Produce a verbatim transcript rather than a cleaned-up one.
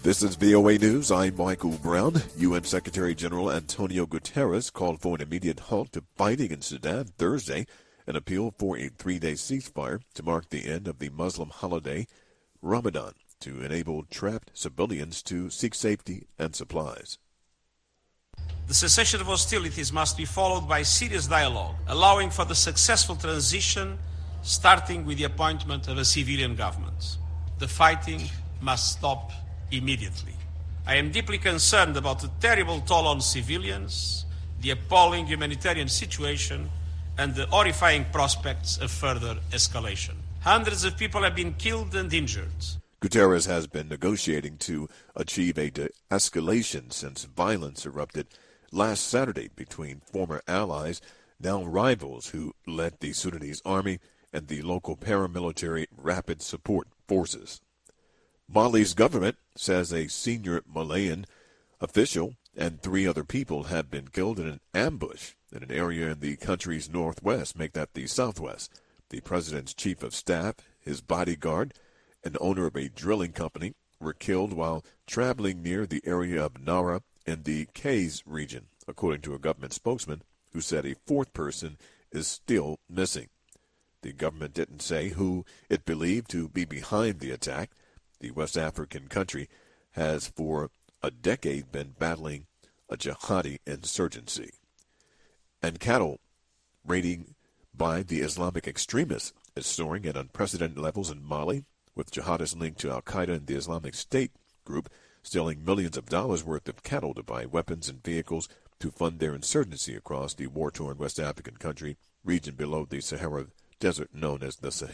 This is V O A News. I'm Michael Brown. U N Secretary General Antonio Guterres called for an immediate halt to fighting in Sudan Thursday and appealed for a three-day ceasefire to mark the end of the Muslim holiday Ramadan to enable trapped civilians to seek safety and supplies. The cessation of hostilities must be followed by serious dialogue, allowing for the successful transition, starting with the appointment of a civilian government. The fighting must stop immediately. I am deeply concerned about the terrible toll on civilians, the appalling humanitarian situation, and the horrifying prospects of further escalation. Hundreds of people have been killed and injured. Guterres has been negotiating to achieve a de-escalation since violence erupted last Saturday between former allies, now rivals, who led the Sudanese army and the local paramilitary Rapid Support Forces. Mali's government says a senior Malian official and three other people have been killed in an ambush in an area in the country's northwest, make that the southwest. The president's chief of staff, his bodyguard, and owner of a drilling company were killed while traveling near the area of Nara in the Kays region, according to a government spokesman who said a fourth person is still missing. The government didn't say who it believed to be behind the attack. The West African country has for a decade been battling a jihadi insurgency. And cattle raiding by the Islamic extremists is soaring at unprecedented levels in Mali, with jihadists linked to Al-Qaeda and the Islamic State group stealing millions of dollars worth of cattle to buy weapons and vehicles to fund their insurgency across the war-torn West African country region below the Sahara Desert known as the Sahel.